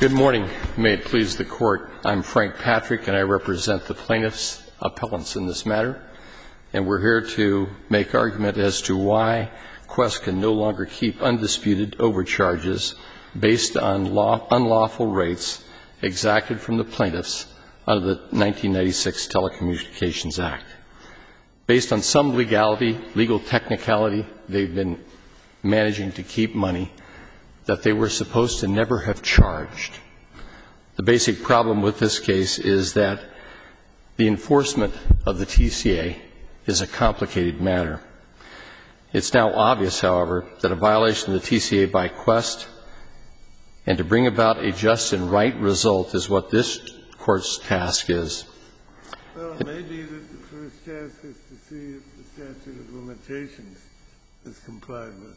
Good morning. May it please the Court. I'm Frank Patrick, and I represent the plaintiffs' appellants in this matter. And we're here to make argument as to why Qwest can no longer keep undisputed overcharges based on unlawful rates exacted from the plaintiffs under the 1996 Telecommunications Act. Based on some legal technicality, they've been managing to keep money that they were supposed to never have charged. The basic problem with this case is that the enforcement of the TCA is a complicated matter. It's now obvious, however, that a violation of the TCA by Qwest and to bring about a just and right result is what this Court's task is. Well, maybe the first task is to see if the statute of limitations is complied with.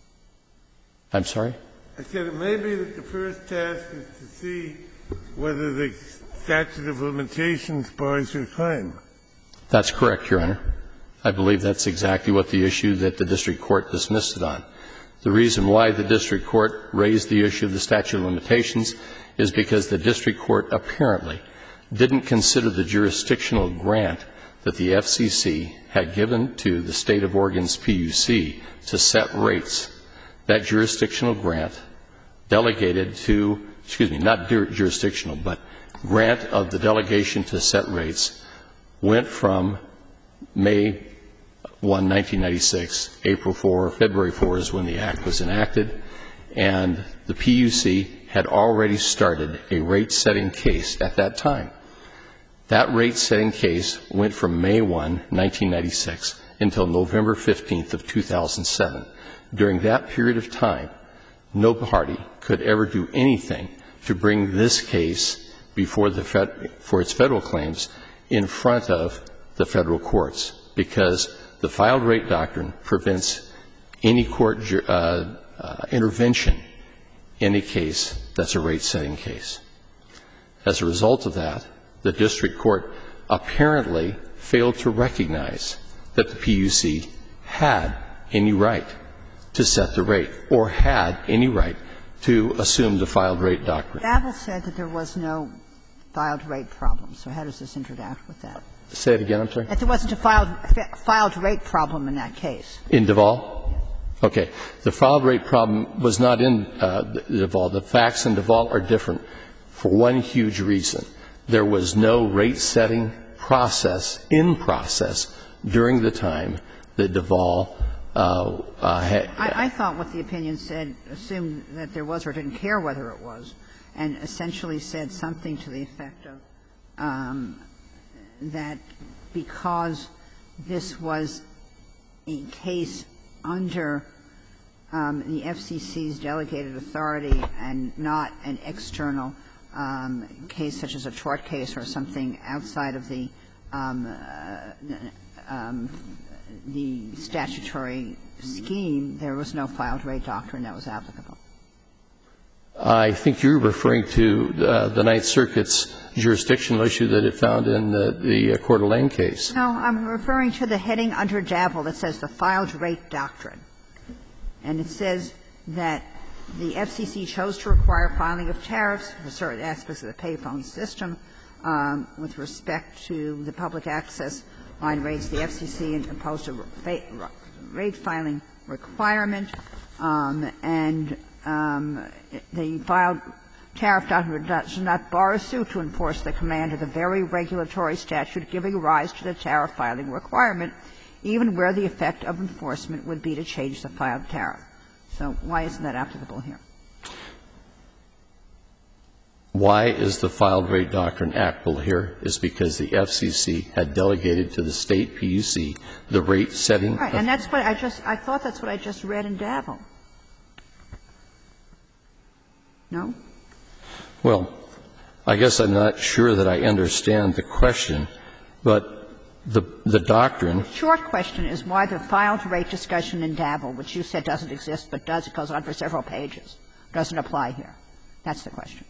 I'm sorry? I said it may be that the first task is to see whether the statute of limitations bars your claim. That's correct, Your Honor. I believe that's exactly what the issue that the district court dismissed it on. The reason why the district court raised the issue of the statute of limitations is because the district court apparently didn't consider the jurisdictional grant that the FCC had given to the State of Oregon's PUC to set rates. That jurisdictional grant delegated to, not jurisdictional, but grant of the delegation to set rates went from May 1, 1996, April 4, February 4 is when the Act was enacted, and the PUC had already started a rate-setting case at that time. That rate-setting case went from May 1, 1996, until November 15th of 2007. During that period of time, no party could ever do anything to bring this case before for its federal claims in front of the federal courts, because the filed rate doctrine prevents any court intervention in a case that's a rate-setting case. As a result of that, the district court apparently failed to recognize that the PUC had any right to set the rate or had any right to assume the filed rate doctrine. Davil said that there was no filed rate problem. So how does this interact with that? Say it again, I'm sorry. That there wasn't a filed rate problem in that case. In Duval? Okay. The filed rate problem was not in Duval. The facts in Duval are different for one huge reason. There was no rate-setting process during the time that Duval had. I thought what the opinion said assumed that there was or didn't care whether it was, and essentially said something to the effect of that because this was a case under the FCC's delegated authority and not an external case such as a tort case or something outside of the statutory scheme, there was no filed rate doctrine that was applicable. I think you're referring to the Ninth Circuit's jurisdictional issue that it found in the Coeur d'Alene case. No, I'm referring to the heading under Davil that says the filed rate doctrine. And it says that the FCC chose to require filing of tariffs for certain aspects of the payphone system with respect to the public access line rates. The FCC imposed a rate filing requirement, and the filed tariff doctrine does not bar a suit to enforce the command of the very regulatory statute giving rise to the tariff filing requirement, even where the effect of enforcement would be to change the filed tariff. So why isn't that applicable here? Why is the filed rate doctrine applicable here is because the FCC had delegated to the State PUC the rate setting. Right. And that's what I thought that's what I just read in Davil. No? Well, I guess I'm not sure that I understand the question, but the doctrine. The short question is why the filed rate discussion in Davil, which you said doesn't exist but does, it goes on for several pages, doesn't apply here. That's the question.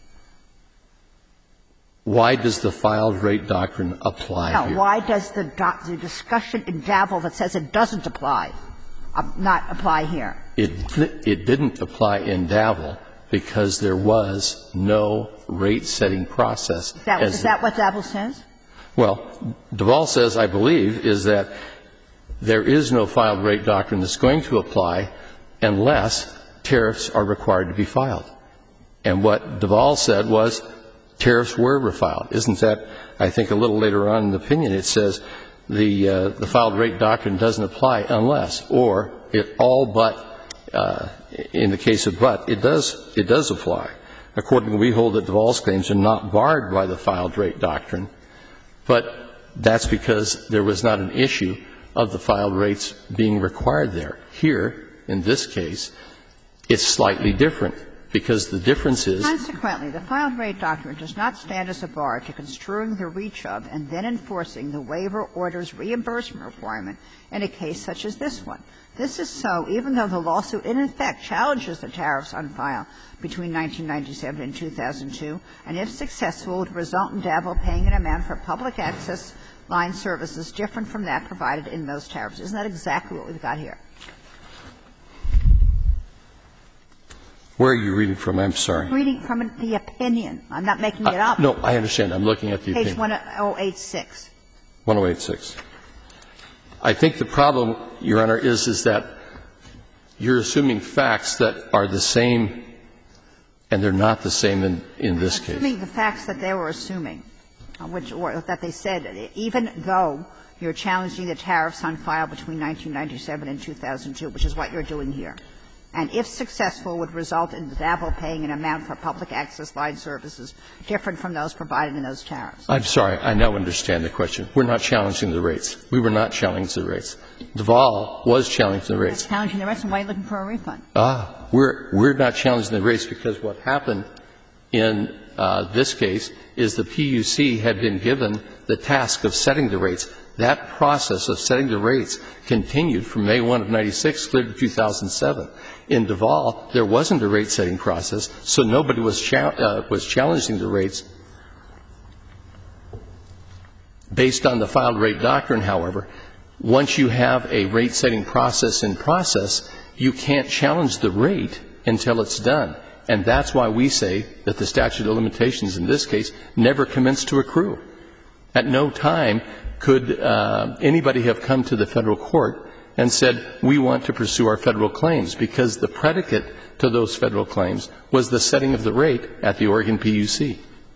Why does the filed rate doctrine apply here? No, why does the discussion in Davil that says it doesn't apply not apply here? It didn't apply in Davil because there was no rate-setting process. Is that what Duvall says? Well, Duvall says, I believe, is that there is no filed rate doctrine that's going to apply unless tariffs are required to be filed. And what Duvall said was tariffs were refiled. Isn't that, I think, a little later on in the opinion, it says the filed rate doctrine doesn't apply unless, or it all but, in the case of but, it does apply. Accordingly, we hold that Duvall's claims are not barred by the filed rate doctrine, but that's because there was not an issue of the filed rates being required there. Here, in this case, it's slightly different, because the difference is. Consequently, the filed rate doctrine does not stand as a bar to construing the reach of and then enforcing the waiver order's reimbursement requirement in a case such as this one. This is so even though the lawsuit in effect challenges the tariffs on file between 1997 and 2002, and if successful, would result in Duvall paying an amount for public access line services different from that provided in those tariffs. Isn't that exactly what we've got here? Where are you reading from? I'm sorry. I'm reading from the opinion. I'm not making it up. No, I understand. I'm looking at the opinion. Page 1086. 1086. I think the problem, Your Honor, is that you're assuming facts that are the same, and they're not the same in this case. Assuming the facts that they were assuming, or that they said, even though you're challenging the tariffs on file between 1997 and 2002, which is what you're doing here, and if successful, would result in Duvall paying an amount for public access line services different from those provided in those tariffs. I'm sorry. I now understand the question. We're not challenging the rates. We were not challenging the rates. Duvall was challenging the rates. Challenging the rates, and why are you looking for a refund? We're not challenging the rates because what happened in this case is the PUC had been given the task of setting the rates. That process of setting the rates continued from May 1 of 96 clear to 2007. In Duvall, there wasn't a rate-setting process, so nobody was challenging the rates. Based on the filed rate doctrine, however, once you have a rate-setting process in process, you can't challenge the rate until it's done. And that's why we say that the statute of limitations in this case never commenced to accrue. At no time could anybody have come to the Federal court and said, we want to pursue our Federal claims, because the predicate to those Federal claims was the setting of the rate at the Oregon PUC.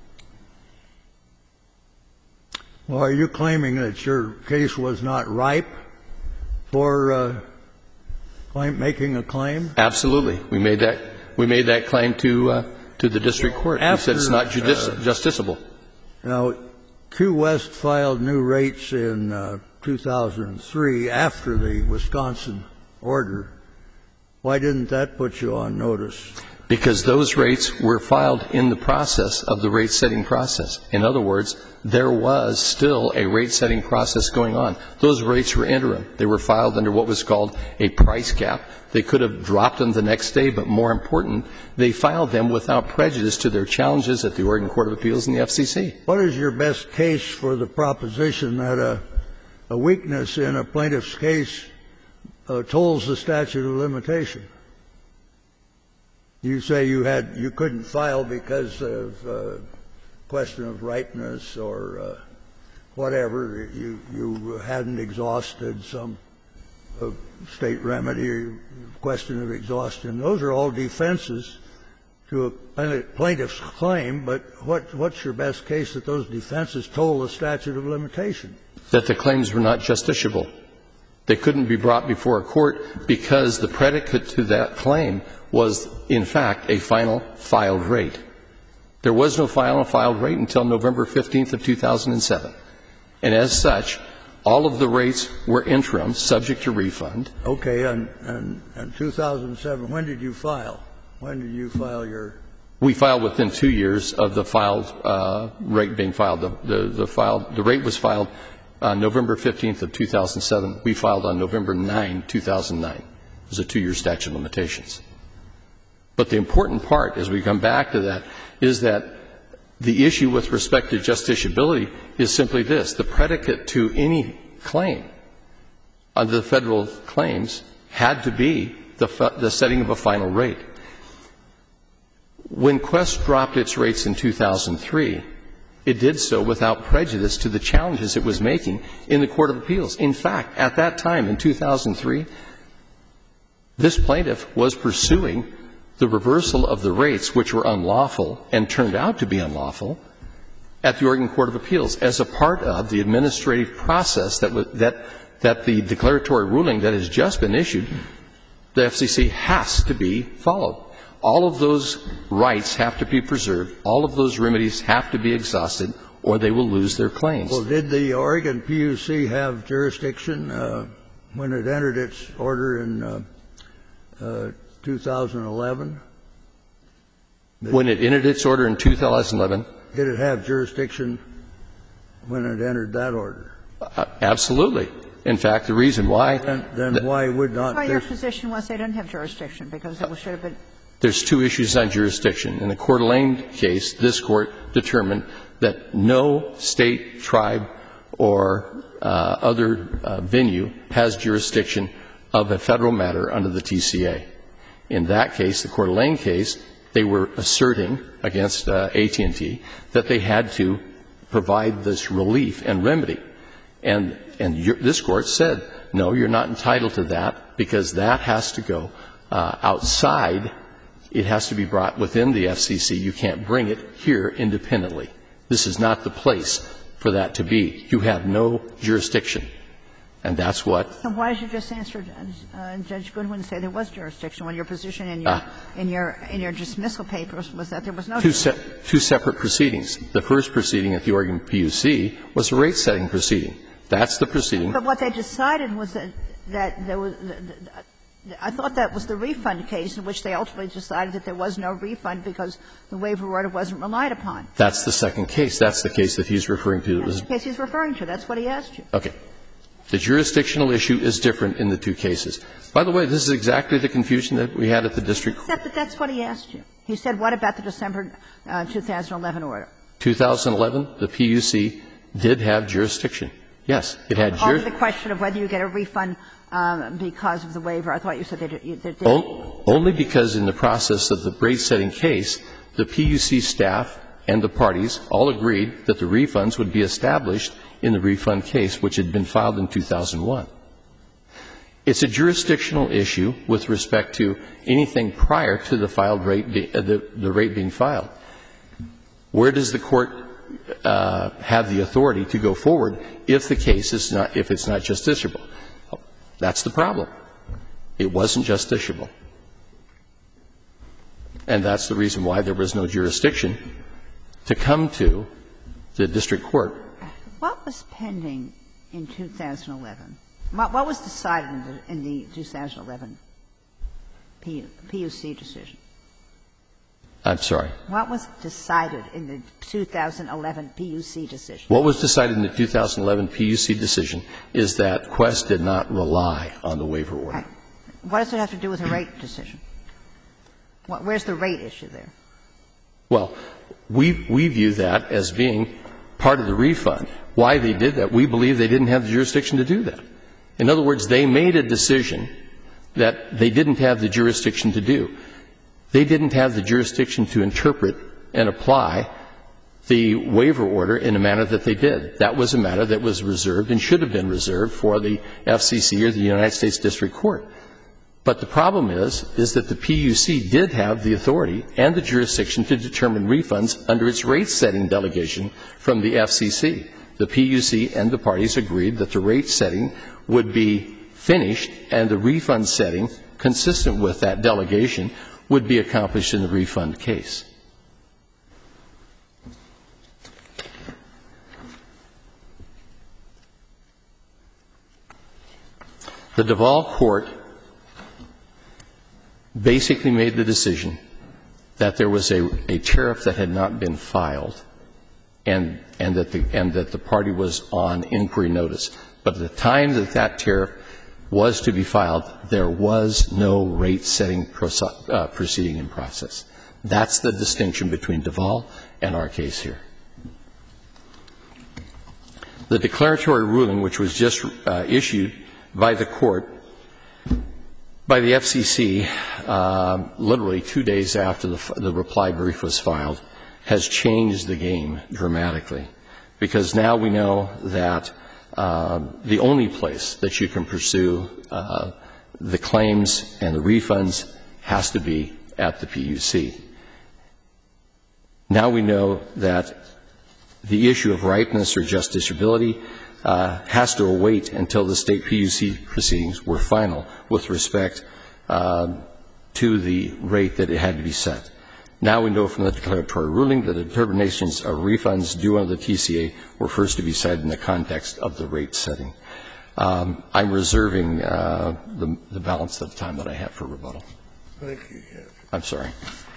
Well, are you claiming that your case was not ripe for making a claim? Absolutely. We made that claim to the district court. We said it's not justiciable. Now, Q West filed new rates in 2003 after the Wisconsin order. Why didn't that put you on notice? Because those rates were filed in the process of the rate-setting process. In other words, there was still a rate-setting process going on. Those rates were interim. They were filed under what was called a price cap. They could have dropped them the next day, but more important, they filed them without prejudice to their challenges at the Oregon Court of Appeals and the FCC. What is your best case for the proposition that a weakness in a plaintiff's case tolls the statute of limitation? You say you couldn't file because of question of ripeness or whatever. You hadn't exhausted some state remedy or question of exhaustion. Those are all defenses to a plaintiff's claim, but what's your best case that those defenses toll the statute of limitation? That the claims were not justiciable. They couldn't be brought before a court because the predicate to that claim was, in fact, a final filed rate. There was no final filed rate until November 15th of 2007. And as such, all of the rates were interim, subject to refund. Okay. And 2007, when did you file? When did you file your? We filed within 2 years of the filed rate being filed. The rate was filed on November 15th of 2007. We filed on November 9, 2009. It was a 2-year statute of limitations. But the important part, as we come back to that, is that the issue with respect to justiciability is simply this. The predicate to any claim under the Federal claims had to be the setting of a final rate. When Quest dropped its rates in 2003, it did so without prejudice to the challenges it was making in the Court of Appeals. In fact, at that time, in 2003, this plaintiff was pursuing the reversal of the rates which were unlawful and turned out to be unlawful at the Oregon Court of Appeals as a part of the administrative process that the declaratory ruling that has just been issued, the FCC has to be followed. All of those rights have to be preserved. All of those remedies have to be exhausted, or they will lose their claims. Well, did the Oregon PUC have jurisdiction when it entered its order in 2011? When it entered its order in 2011? Did it have jurisdiction when it entered that order? Absolutely. In fact, the reason why. Then why would not your position was they didn't have jurisdiction because it should have been. There's two issues on jurisdiction. In the Coeur d'Alene case, this Court determined that no State, tribe, or other venue has jurisdiction of a Federal matter under the TCA. In that case, the Coeur d'Alene case, they were asserting against AT&T that they had to provide this relief and remedy. And this Court said, no, you're not entitled to that because that has to go outside. It has to be brought within the FCC. You can't bring it here independently. This is not the place for that to be. You have no jurisdiction. And that's what. So why did you just answer Judge Goodwin and say there was jurisdiction when your position in your dismissal papers was that there was no jurisdiction? Two separate proceedings. The first proceeding at the Oregon PUC was a rate-setting proceeding. That's the proceeding. But what they decided was that there was – I thought that was the refund case in which they ultimately decided that there was no refund because the waiver order wasn't relied upon. That's the second case. That's the case that he's referring to. That's the case he's referring to. That's what he asked you. Okay. The jurisdictional issue is different in the two cases. By the way, this is exactly the confusion that we had at the district court. Except that that's what he asked you. He said, what about the December 2011 order? 2011, the PUC did have jurisdiction. Yes, it had jurisdiction. Over the question of whether you get a refund because of the waiver, I thought you said they did. Only because in the process of the rate-setting case, the PUC staff and the parties all agreed that the refunds would be established in the refund case, which had been filed in 2001. It's a jurisdictional issue with respect to anything prior to the filed rate, the rate being filed. Where does the court have the authority to go forward if the case is not, if it's not justiciable? That's the problem. It wasn't justiciable. And that's the reason why there was no jurisdiction to come to the district court. What was pending in 2011? What was decided in the 2011 PUC decision? I'm sorry. What was decided in the 2011 PUC decision? What was decided in the 2011 PUC decision is that Quest did not rely on the waiver order. Right. What does it have to do with the rate decision? Where's the rate issue there? Well, we view that as being part of the refund. Why they did that, we believe they didn't have the jurisdiction to do that. In other words, they made a decision that they didn't have the jurisdiction to do. They didn't have the jurisdiction to interpret and apply the waiver order in a manner that they did. That was a matter that was reserved and should have been reserved for the FCC or the United States District Court. But the problem is that the PUC did have the authority and the jurisdiction to determine refunds under its rate-setting delegation from the FCC. The PUC and the parties agreed that the rate setting would be finished and the refund setting, consistent with that delegation, would be accomplished in the refund case. The Duval Court basically made the decision that there was a tariff that had not been filed and that the party was on inquiry notice. But at the time that that tariff was to be filed, there was no rate-setting proceeding in process. That's the distinction between Duval and our case here. The declaratory ruling, which was just issued by the Court, by the FCC, literally 2 days after the reply brief was filed, has changed the game dramatically, because now we know that the only place that you can pursue the claims and the refunds has to be at the PUC. Now we know that the issue of ripeness or justiciability has to await until the state PUC proceedings were final with respect to the rate that it had to be set. Now we know from the declaratory ruling that the determinations of refunds due under the TCA were first to be set in the context of the rate setting. I'm reserving the balance of the time that I have for rebuttal. Thank you, yes. I'm sorry.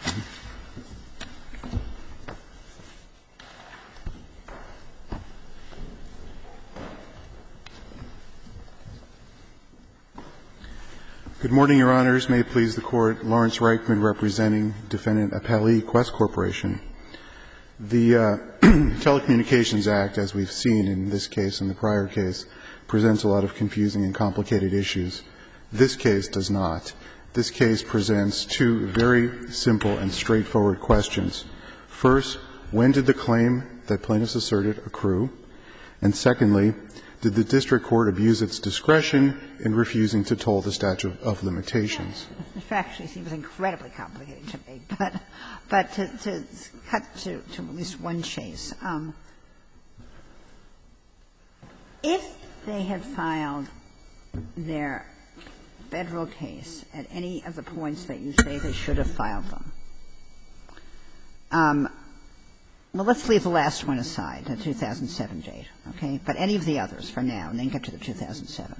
Good morning, Your Honors. May it please the Court. Lawrence Reichman representing Defendant Appellee Quest Corporation. The Telecommunications Act, as we've seen in this case and the prior case, presents a lot of confusing and complicated issues. This case does not. This case presents two very simple and straightforward questions. First, when did the claim that plaintiffs asserted accrue? And secondly, did the district court abuse its discretion in refusing to toll the statute of limitations? It actually seems incredibly complicated to me, but to cut to at least one chase. If they had filed their Federal case at any of the points that you say they should have filed them, well, let's leave the last one aside, the 2007 date, okay? But any of the others for now, and then get to the 2007.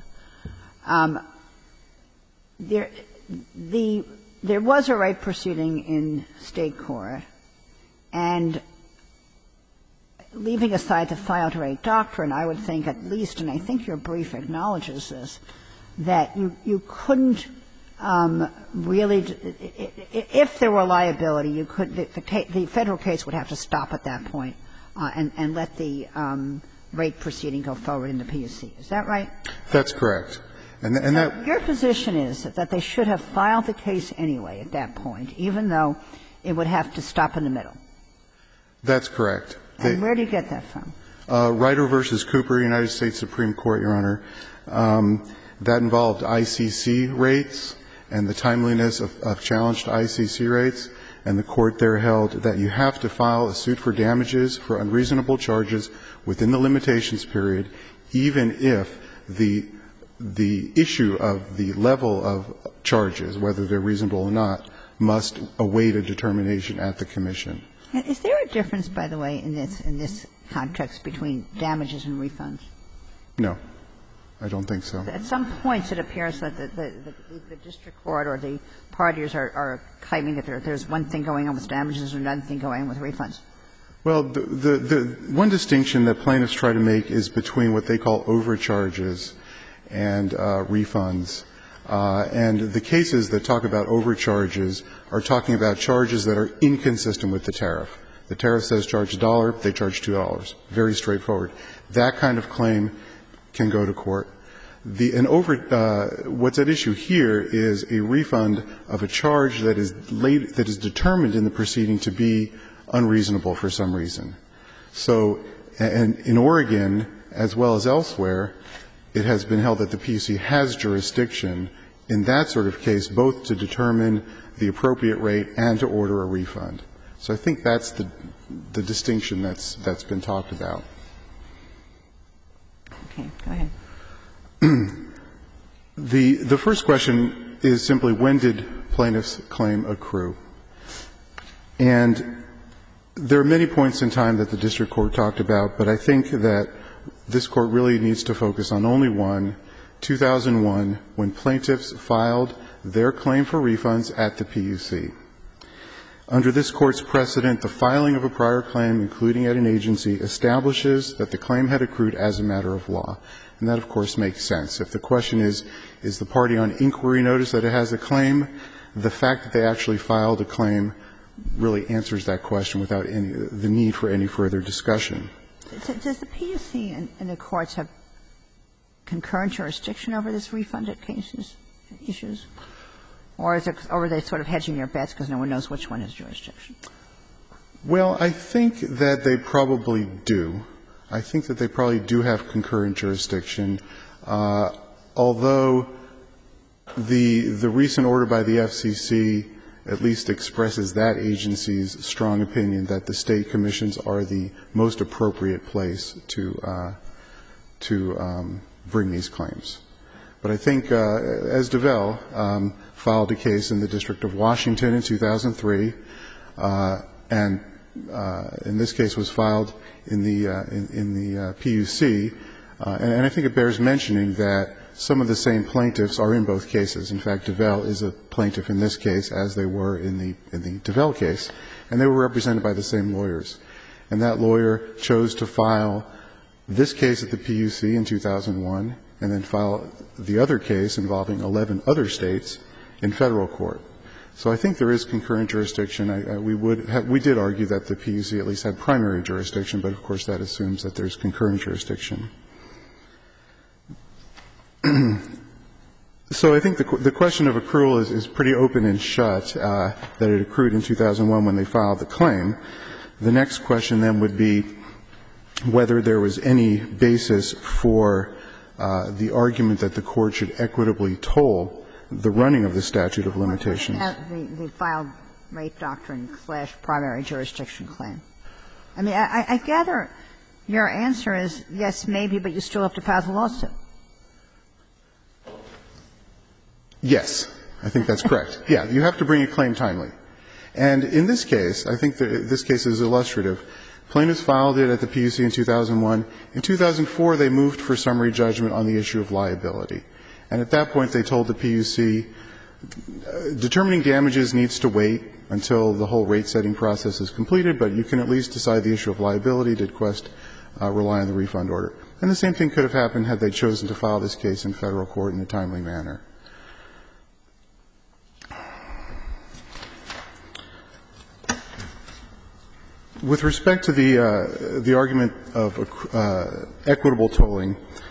There was a right proceeding in State court, and leaving aside the filed rate doctrine, I would think at least, and I think your brief acknowledges this, that you couldn't really, if there were liability, you could, the Federal case would have to stop at that point and let the rate proceeding go forward in the PUC. Is that right? That's correct. And that your position is that they should have filed the case anyway at that point, even though it would have to stop in the middle. That's correct. And where do you get that from? Ryder v. Cooper, United States Supreme Court, Your Honor. That involved ICC rates and the timeliness of challenged ICC rates, and the court there held that you have to file a suit for damages for unreasonable charges within the limitations period, even if the issue of the level of charges, whether they're reasonable or not, must await a determination at the commission. Is there a difference, by the way, in this context between damages and refunds? No. I don't think so. At some points it appears that the district court or the parties are claiming that there's one thing going on with damages and another thing going on with refunds. Well, the one distinction that plaintiffs try to make is between what they call overcharges and refunds. And the cases that talk about overcharges are talking about charges that are inconsistent with the tariff. The tariff says charge $1, they charge $2. Very straightforward. That kind of claim can go to court. What's at issue here is a refund of a charge that is determined in the proceeding to be unreasonable for some reason. So, and in Oregon, as well as elsewhere, it has been held that the PUC has jurisdiction in that sort of case, both to determine the appropriate rate and to order a refund. So I think that's the distinction that's been talked about. Okay. Go ahead. The first question is simply, when did plaintiffs' claim accrue? And there are many points in time that the district court talked about, but I think that this Court really needs to focus on only one, 2001, when plaintiffs filed their claim for refunds at the PUC. Under this Court's precedent, the filing of a prior claim, including at an agency, establishes that the claim had accrued as a matter of law. And that, of course, makes sense. If the question is the party on inquiry notice that it has a claim, the fact that they actually filed a claim really answers that question without the need for any further discussion. Does the PUC and the courts have concurrent jurisdiction over this refunded cases, issues? Or are they sort of hedging their bets because no one knows which one has jurisdiction? Well, I think that they probably do. I think that they probably do have concurrent jurisdiction, although the recent order by the FCC at least expresses that agency's strong opinion that the state commissions are the most appropriate place to bring these claims. But I think, as DeVell filed a case in the District of Washington in 2003, and in this case was filed in the PUC, and I think it bears mentioning that some of the same plaintiffs are in both cases. In fact, DeVell is a plaintiff in this case, as they were in the DeVell case, and they were represented by the same lawyers. And that lawyer chose to file this case at the PUC in 2001, and then file the other case involving 11 other states in federal court. So I think there is concurrent jurisdiction. We did argue that the PUC at least had primary jurisdiction, but of course that assumes that there's concurrent jurisdiction. So I think the question of accrual is pretty open and shut, that it accrued in 2001 when they filed the claim. The next question then would be whether there was any basis for the argument that the Court should equitably toll the running of the statute of limitations. The filed rate doctrine / primary jurisdiction claim. I mean, I gather your answer is yes, maybe, but you still have to file the lawsuit. Yes, I think that's correct. Yeah, you have to bring a claim timely. And in this case, I think that this case is illustrative. Plaintiffs filed it at the PUC in 2001. In 2004, they moved for summary judgment on the issue of liability. And at that point, they told the PUC, determining damages needs to wait until the whole rate-setting process is completed, but you can at least decide the issue of liability. Did Quest rely on the refund order? And the same thing could have happened had they chosen to file this case in federal court in a timely manner. With respect to the argument of equitable tolling,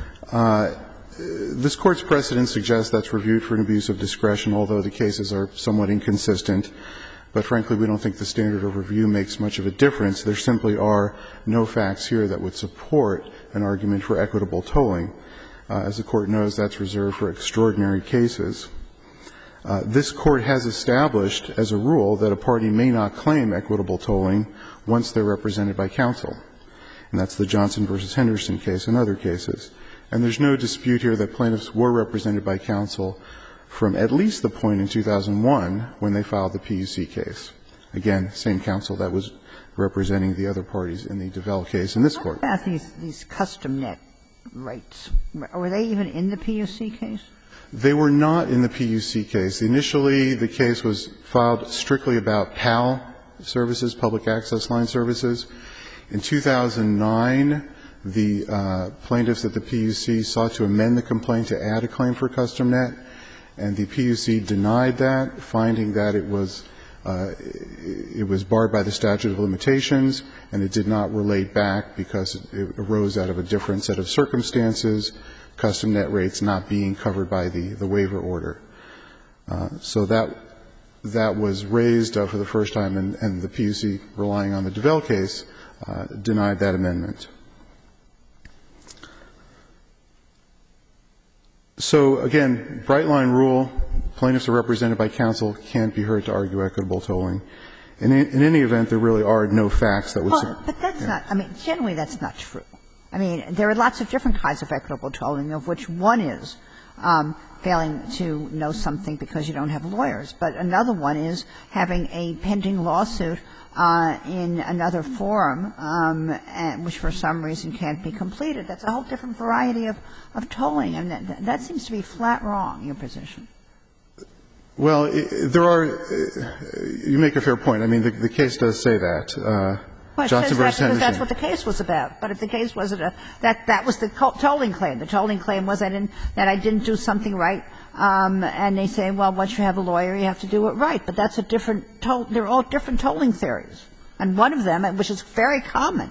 this Court's precedent suggests that's reviewed for an abuse of discretion, although the cases are somewhat inconsistent. But frankly, we don't think the standard of review makes much of a difference. There simply are no facts here that would support an argument for equitable tolling. As the Court knows, that's reserved for extraordinary cases. This Court has established as a rule that a party may not claim equitable tolling once they're represented by counsel. And that's the Johnson v. Henderson case and other cases. And there's no dispute here that plaintiffs were represented by counsel from at least the point in 2001 when they filed the PUC case. Again, same counsel that was representing the other parties in the DeVell case in this Court. What about these custom net rates? Were they even in the PUC case? They were not in the PUC case. Initially, the case was filed strictly about PAL services, public access line services. In 2009, the plaintiffs at the PUC sought to amend the complaint to add a claim for custom net, and the PUC denied that, finding that it was barred by the statute of limitations, and it did not relate back because it arose out of a different set of circumstances, custom net rates not being covered by the waiver order. So that was raised for the first time, and the PUC, relying on the DeVell case, denied that amendment. So, again, bright-line rule, plaintiffs are represented by counsel, can't be heard to argue equitable tolling. In any event, there really are no facts that would support that. But that's not – I mean, generally that's not true. I mean, there are lots of different kinds of equitable tolling, of which one is failing to know something because you don't have lawyers. But another one is having a pending lawsuit in another forum, which for some reason can't be completed. That's a whole different variety of tolling, and that seems to be flat wrong, your position. Well, there are – you make a fair point. I mean, the case does say that. Johnson v. Henderson. Because that's what the case was about. But if the case wasn't that was the tolling claim. The tolling claim was that I didn't do something right, and they say, well, once you have a lawyer, you have to do it right. But that's a different – they're all different tolling theories. And one of them, which is very common,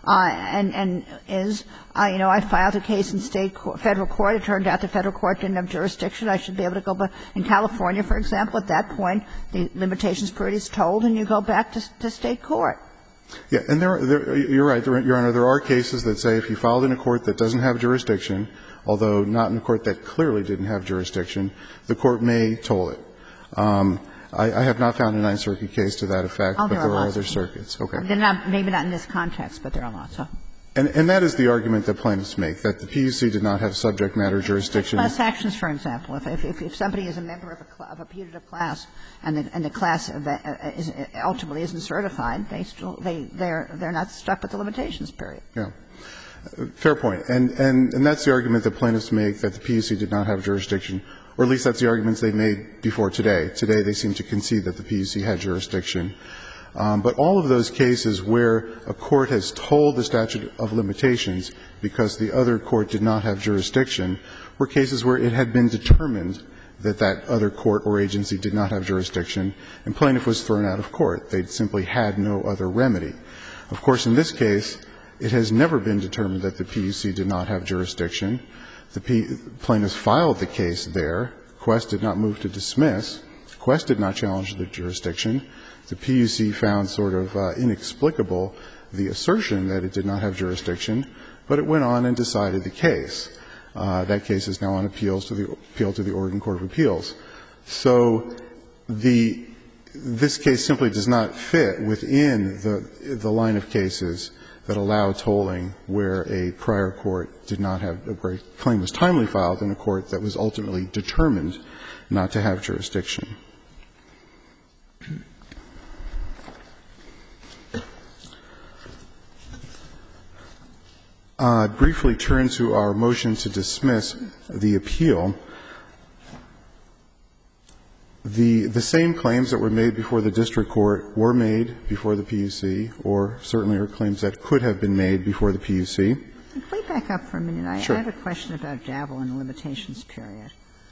and is, you know, I filed a case in federal court. It turned out the federal court didn't have jurisdiction. I should be able to go back. In California, for example, at that point, the limitations period is told and you go back to state court. Yeah, and you're right, Your Honor. There are cases that say if you filed in a court that doesn't have jurisdiction, although not in a court that clearly didn't have jurisdiction, the court may toll it. I have not found a Ninth Circuit case to that effect, but there are other circuits. Okay. Maybe not in this context, but there are lots of them. And that is the argument that plaintiffs make, that the PUC did not have subject matter jurisdiction. Class actions, for example. If somebody is a member of a putative class and the class ultimately isn't certified, they're not stuck with the limitations period. Yeah. Fair point. And that's the argument that plaintiffs make, that the PUC did not have jurisdiction, or at least that's the arguments they made before today. Today they seem to concede that the PUC had jurisdiction. But all of those cases where a court has told the statute of limitations because the other court did not have jurisdiction were cases where it had been determined that that other court or agency did not have jurisdiction, and plaintiff was thrown out of court. They simply had no other remedy. Of course, in this case, it has never been determined that the PUC did not have jurisdiction. The plaintiffs filed the case there. Quest did not move to dismiss. Quest did not challenge the jurisdiction. The PUC found sort of inexplicable the assertion that it did not have jurisdiction, but it went on and decided the case. That case is now on appeal to the Oregon Court of Appeals. So this case simply does not fit within the line of cases that allow tolling where a prior court did not have, where a claim was timely filed in a court that was ultimately determined not to have jurisdiction. Briefly turn to our motion to dismiss the appeal. The same claims that were made before the district court were made before the PUC, or certainly are claims that could have been made before the PUC. Can we back up for a minute? Sure. I have a question about Javel and the limitations period.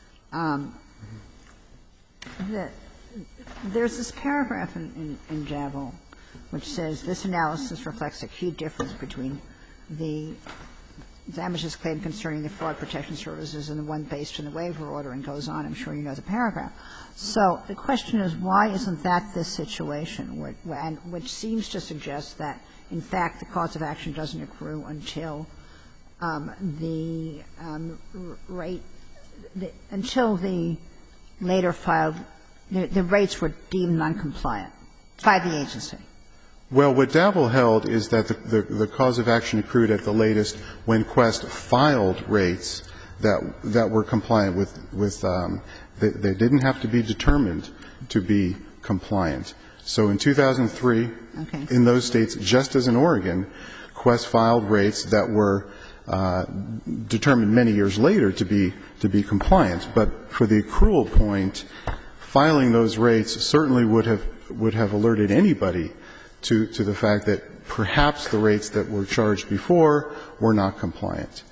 There's this paragraph in Javel which says, this analysis reflects a key difference between the damages claim concerning the fraud protection services and the one based on the waiver order, and goes on. I'm sure you know the paragraph. So the question is, why isn't that this situation, which seems to suggest that, in fact, the cause of action doesn't accrue until the rate – until the later filed – the rates were deemed noncompliant by the agency? Well, what Javel held is that the cause of action accrued at the latest when Quest filed rates that were compliant with they didn't have to be determined to be compliant. So in 2003, in those states, just as in Oregon, Quest filed rates that were determined many years later to be compliant. But for the accrual point, filing those rates certainly would have alerted anybody to the fact that perhaps the rates that were charged before were not compliant.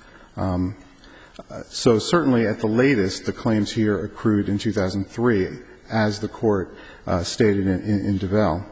So certainly at the latest, the claims here accrued in 2003, as the Court stated in Javel.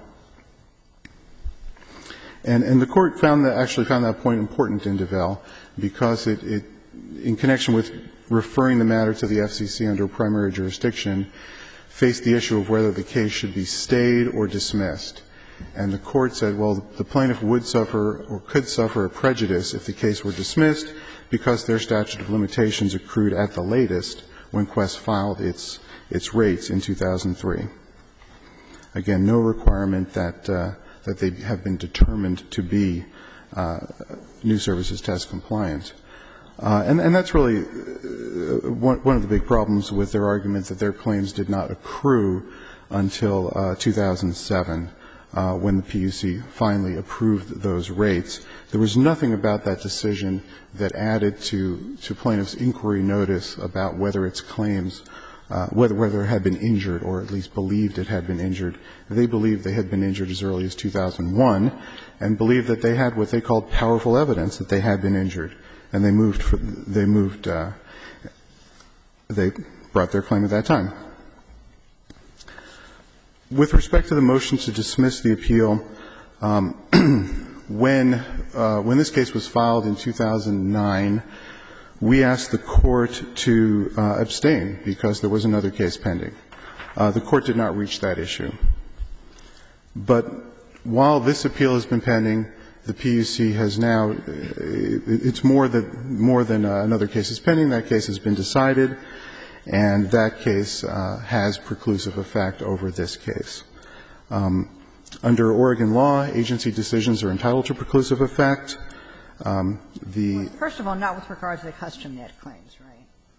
And the Court actually found that point important in Javel because it, in connection with referring the matter to the FCC under primary jurisdiction, faced the issue of whether the case should be stayed or dismissed. And the Court said, well, the plaintiff would suffer or could suffer a prejudice if the case were dismissed because their statute of limitations accrued at the latest when Quest filed its rates in 2003. Again, no requirement that they have been determined to be new services test compliant. And that's really one of the big problems with their arguments, that their claims did not accrue until 2007. When the PUC finally approved those rates. There was nothing about that decision that added to plaintiff's inquiry notice about whether its claims, whether it had been injured or at least believed it had been injured. They believed they had been injured as early as 2001 and believed that they had what they called powerful evidence that they had been injured. And they brought their claim at that time. With respect to the motion to dismiss the appeal, when this case was filed in 2009, we asked the Court to abstain because there was another case pending. The Court did not reach that issue. But while this appeal has been pending, the PUC has now – it's more than another case is pending. That case has been decided, and that case has preclusive effect over this case. Under Oregon law, agency decisions are entitled to preclusive effect. First of all, not with regard to the custom net claims, right?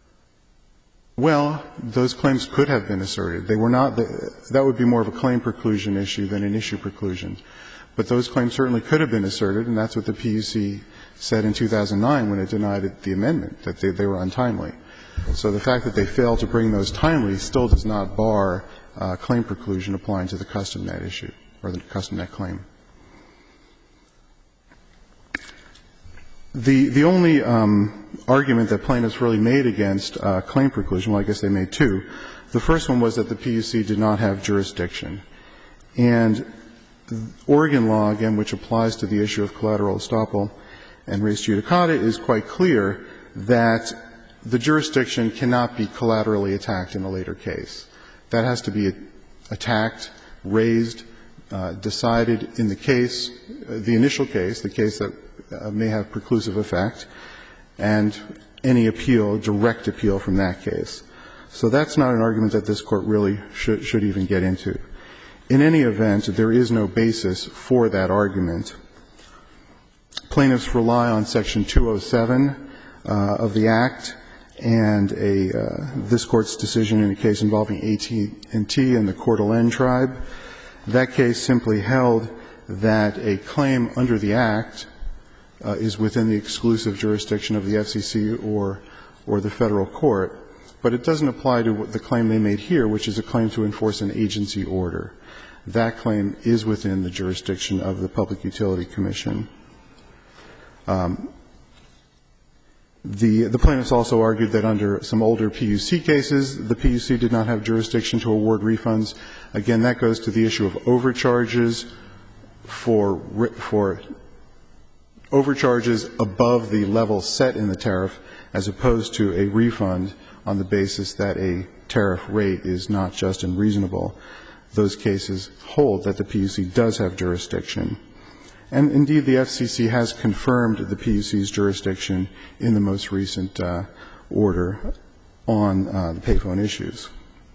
Well, those claims could have been asserted. They were not – that would be more of a claim preclusion issue than an issue preclusion. But those claims certainly could have been asserted, and that's what the PUC said in 2009 when it denied the amendment, that they were untimely. So the fact that they failed to bring those timely still does not bar claim preclusion applying to the custom net issue or the custom net claim. The only argument that plaintiffs really made against claim preclusion, well, I guess they made two. The first one was that the PUC did not have jurisdiction. And Oregon law, again, which applies to the issue of collateral estoppel and res judicata, is quite clear that the jurisdiction cannot be collaterally attacked in a later case. That has to be attacked, raised, decided in the case, the initial case, the case that may have preclusive effect, and any appeal, direct appeal from that case. So that's not an argument that this Court really should even get into. In any event, there is no basis for that argument. Plaintiffs rely on Section 207 of the Act and this Court's decision in a case involving AT&T and the Coeur d'Alene tribe. That case simply held that a claim under the Act is within the exclusive jurisdiction of the FCC or the Federal court, but it doesn't apply to the claim they made here, which is a claim to enforce an agency order. That claim is within the jurisdiction of the Public Utility Commission. The plaintiffs also argued that under some older PUC cases, the PUC did not have jurisdiction to award refunds. Again, that goes to the issue of overcharges for overcharges above the level set in the tariff, as opposed to a refund on the basis that a tariff rate is not just and reasonable. Those cases hold that the PUC does have jurisdiction. And indeed, the FCC has confirmed the PUC's jurisdiction in the most recent order on the payphone issues.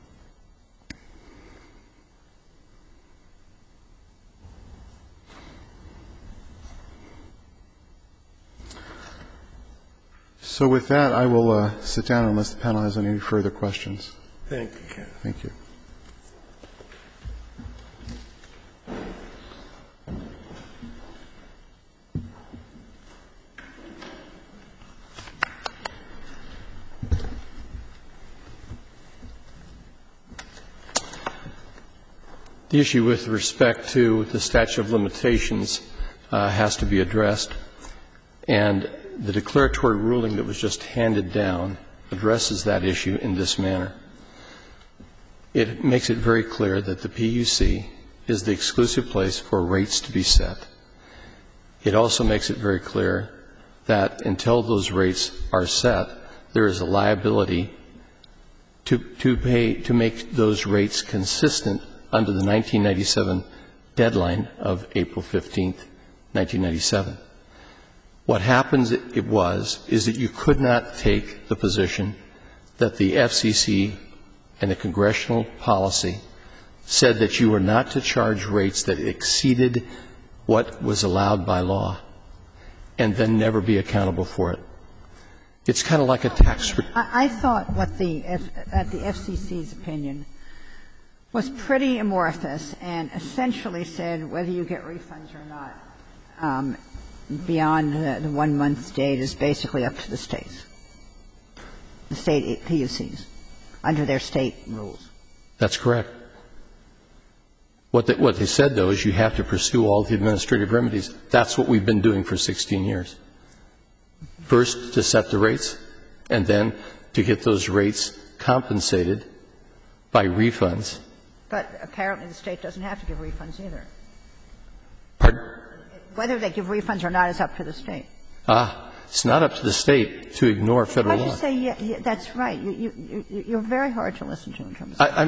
So with that, I will sit down unless the panel has any further questions. Thank you, Ken. Thank you. The issue with respect to the statute of limitations has to be addressed, and the declaratory ruling that was just handed down addresses that issue in this manner. It makes it very clear that the PUC is the exclusive place for rates to be set. It also makes it very clear that until those rates are set, there is a liability to make those rates consistent under the 1997 deadline of April 15th, 1997. What happens is that you could not take the position that the FCC and the congressional policy said that you were not to charge rates that exceeded what was allowed by law and then never be accountable for it. It's kind of like a tax. I thought what the FCC's opinion was pretty amorphous and essentially said whether you get refunds or not beyond the 1-month date is basically up to the states, the state PUCs, under their state rules. That's correct. What they said, though, is you have to pursue all the administrative remedies. That's what we've been doing for 16 years. First, to set the rates, and then to get those rates compensated by refunds. But apparently the state doesn't have to give refunds either. Pardon? whether they give refunds or not is up to the State. It's not up to the State to ignore Federal law. Why don't you say, yeah, that's right. You're very hard to listen to in terms of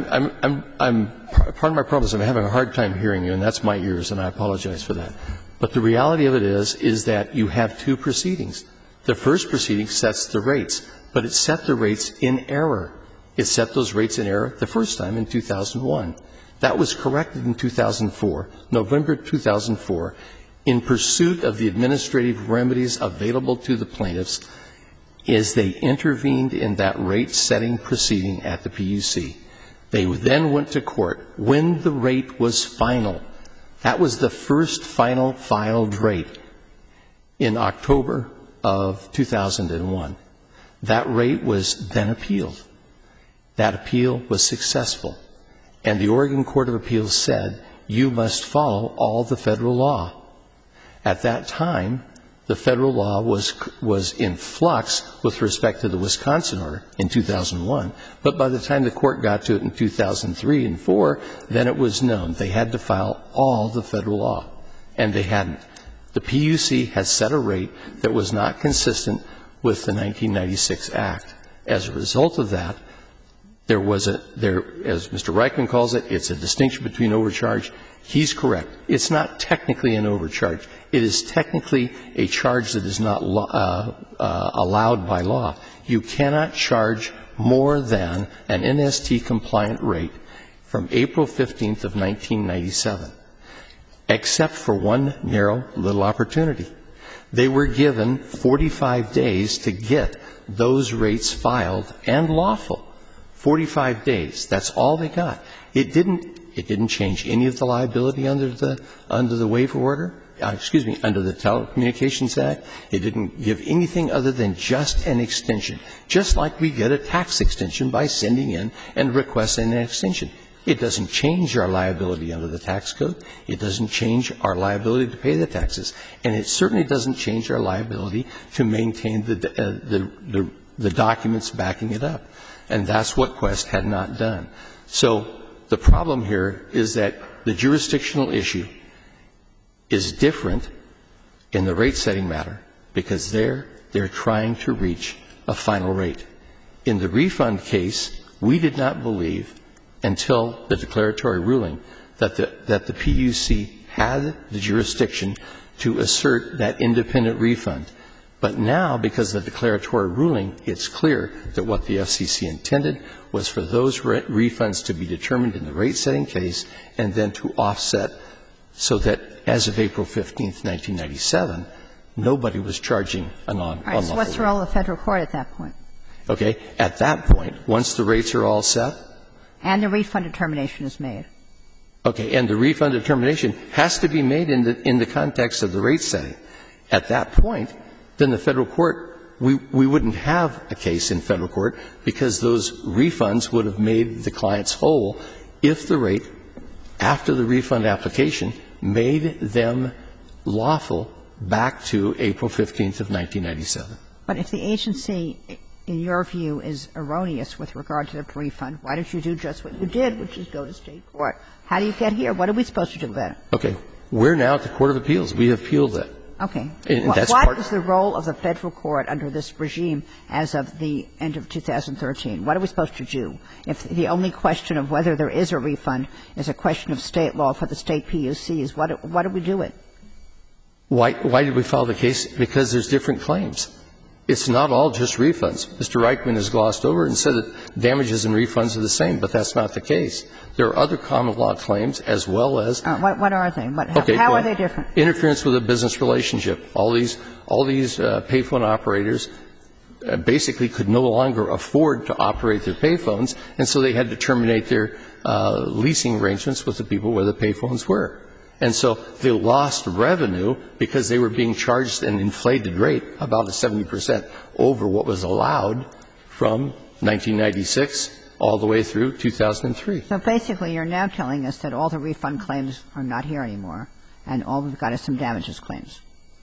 part of my problem is I'm having a hard time hearing you, and that's my ears, and I apologize for that. But the reality of it is that you have two proceedings. The first proceeding sets the rates, but it set the rates in error. It set those rates in error the first time in 2001. That was corrected in 2004, November 2004, in pursuit of the administrative remedies available to the plaintiffs as they intervened in that rate-setting proceeding at the PUC. They then went to court when the rate was final. That was the first final filed rate in October of 2001. That rate was then appealed. That appeal was successful. And the Oregon Court of Appeals said, you must follow all the Federal law. At that time, the Federal law was in flux with respect to the Wisconsin order in 2001. But by the time the Court got to it in 2003 and 2004, then it was known. They had to file all the Federal law, and they hadn't. The PUC has set a rate that was not consistent with the 1996 Act. As a result of that, there was as Mr. Reichman calls it, it's a distinction between overcharge. He's correct. It's not technically an overcharge. It is technically a charge that is not allowed by law. You cannot charge more than an NST-compliant rate from April 15th of 1997, except for one narrow little opportunity. They were given 45 days to get those rates filed and lawful. 45 days. That's all they got. It didn't change any of the liability under the waiver order. Under the Telecommunications Act. It didn't give anything other than just an extension, just like we get a tax extension by sending in and requesting an extension. It doesn't change our liability under the tax code. It doesn't change our liability to pay the taxes. And it certainly doesn't change our liability to maintain the documents backing it up. And that's what Quest had not done. So the problem here is that the jurisdictional issue is different in the rate-setting matter because they're trying to reach a final rate. In the refund case, we did not believe until the declaratory ruling that the PUC had the jurisdiction to assert that independent refund. But now, because of the declaratory ruling, it's clear that what the FCC intended was for those refunds to be determined in the rate-setting case and then to offset so that as of April 15th, 1997, nobody was charging an unlawful rate. All right. So what's the role of the Federal court at that point? Okay. At that point, once the rates are all set. And the refund determination is made. Okay. And the refund determination has to be made in the context of the rate setting. At that point, then the Federal court, we wouldn't have a case in Federal court because those refunds would have made the clients whole if the rate, after the refund application, made them lawful back to April 15th of 1997. But if the agency, in your view, is erroneous with regard to the refund, why don't you do just what you did, which is go to State court? How do you get here? What are we supposed to do about it? Okay. We're now at the Court of Appeals. We have appealed that. Okay. And that's what is the role of the Federal court under this regime as of the end of 2013? What are we supposed to do if the only question of whether there is a refund is a question of State law for the State PUCs? What do we do it? Why did we file the case? Because there's different claims. It's not all just refunds. Mr. Reichman has glossed over and said that damages and refunds are the same, but that's not the case. There are other common law claims as well as. What are they? How are they different? Interference with a business relationship. All these payphone operators basically could no longer afford to operate their payphones, and so they had to terminate their leasing arrangements with the people where the payphones were. And so they lost revenue because they were being charged an inflated rate, about a 70% over what was allowed from 1996 all the way through 2003. So basically you're now telling us that all the refund claims are not here anymore and all we've got is some damages claims.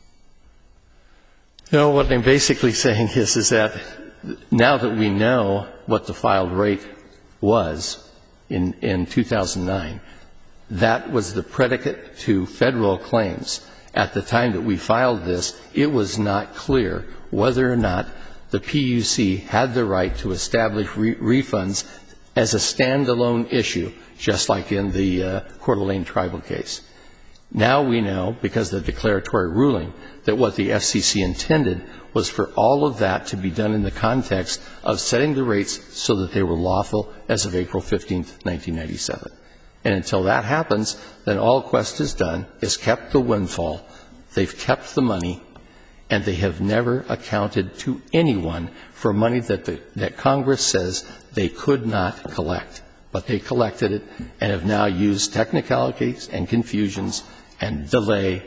No, what I'm basically saying is that now that we know what the filed rate was in 2009, that was the predicate to Federal claims. at the time that we filed this, it was not clear whether or not the PUC had the right to establish refunds as a standalone issue, just like in the Coeur d'Alene tribal case. Now we know, because of the declaratory ruling, that what the FCC intended was for all of that to be done in the context of setting the rates so that they were lawful as of April 15th, 1997. And until that happens, then all Quest has done is kept the windfall, they've kept the money, and they have never accounted to anyone for money that Congress says they could not collect. But they collected it and have now used technicalities and confusions and delay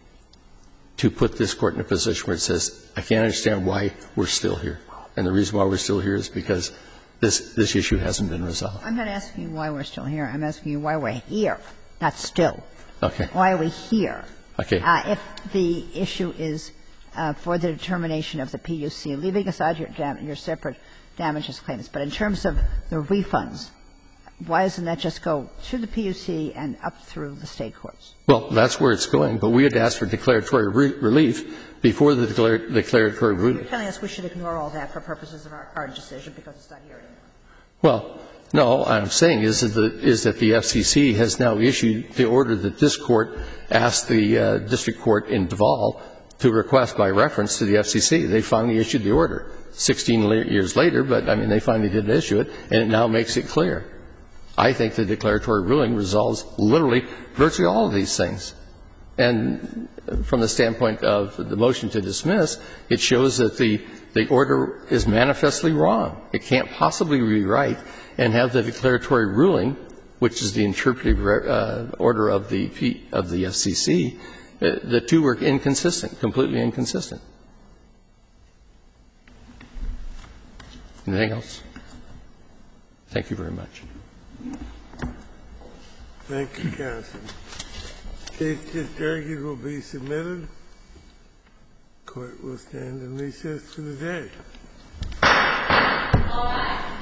to put this Court in a position where it says, I can't understand why we're still here. And the reason why we're still here is because this issue hasn't been resolved. I'm not asking you why we're still here. I'm asking you why we're here, not still. Okay. Why are we here? Okay. If the issue is for the determination of the PUC, leaving aside your separate damages claims, but in terms of the refunds, why doesn't that just go to the PUC and up through the State courts? Well, that's where it's going. But we had asked for declaratory relief before the declaratory ruling. You're telling us we should ignore all that for purposes of our current decision because it's not here anymore. Well, no. What I'm saying is that the FCC has now issued the order that this Court asked the district court in Duval to request by reference to the FCC. They finally issued the order 16 years later, but, I mean, they finally did issue it, and it now makes it clear. I think the declaratory ruling resolves literally virtually all of these things. And from the standpoint of the motion to dismiss, it shows that the order is manifestly wrong. It can't possibly be right and have the declaratory ruling, which is the interpretive order of the FCC, the two were inconsistent, completely inconsistent. Anything else? Thank you very much. Thank you, counsel. The case just argued will be submitted. Court will stand in recess for the day. All rise.